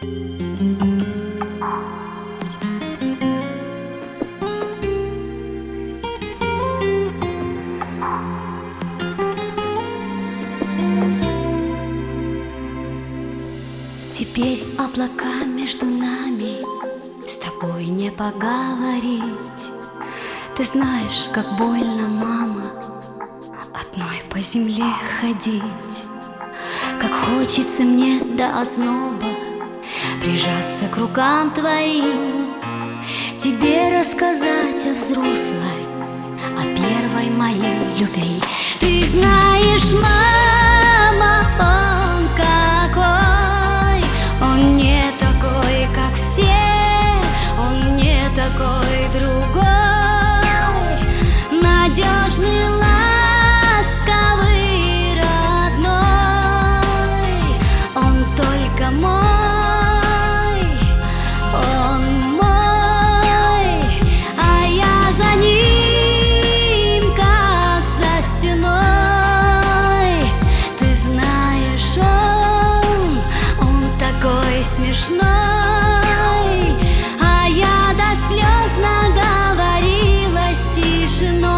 Теперь облака между нами, с тобой не поговорить. Ты знаешь, как больно, мама, одной по земле ходить. Как хочется мне до озноба прижаться к рукам твоим, тебе рассказать о взрослой, о первой моей любви. Ты знаешь, мама, он какой, он не такой, как все, он не такой другой, надежный, ласковый, родной, он только мой, он мой, а я за ним, как за стеной. Ты знаешь, он такой смешной, а я до слез наговорилась тишиной.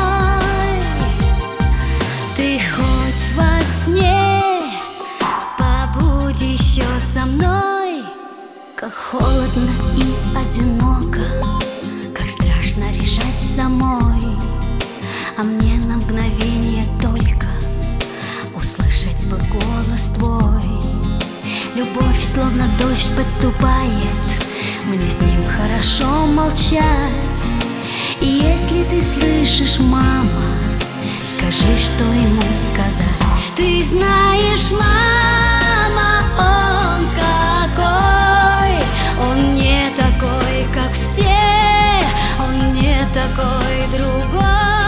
Ты хоть во сне побудь еще со мной. Как холодно и одиноко, как страшно решать самой, а мне на мгновение только услышать бы голос твой. Любовь словно дождь подступает, мне с ним хорошо молчать. И если ты слышишь, мама, скажи, что ему сказать. Ты знаешь, мама, он какой, он не такой, как все, он не такой другой,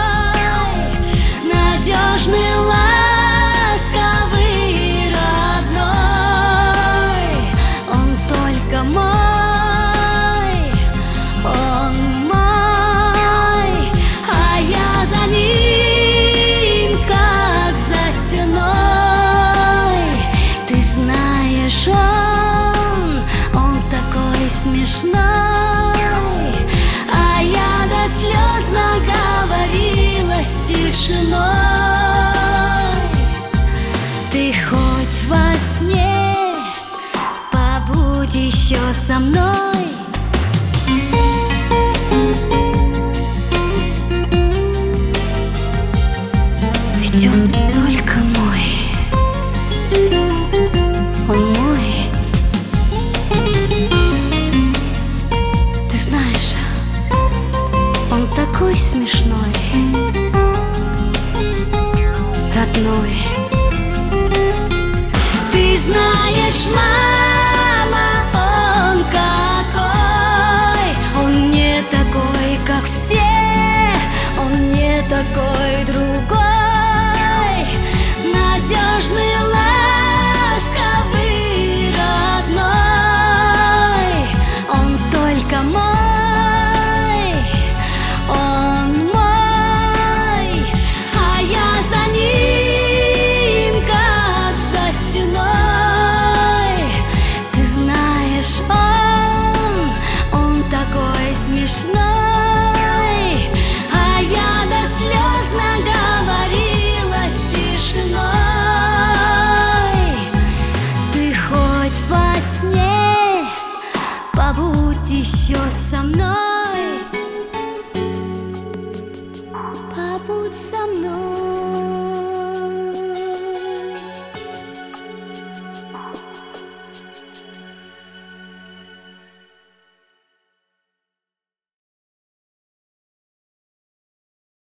надежный, ласковый, родной, он только мой, он мой, а я за ним, как за стеной. Ты знаешь, он такой смешной, а я до слез наговорилась тишиной. Ты хоть во сне побудь еще со мной. Ведь он только мой, он мой. Ты знаешь, он такой смешной, родной. Ты знаешь, мама, он какой, он не такой, как все, он не такой другой.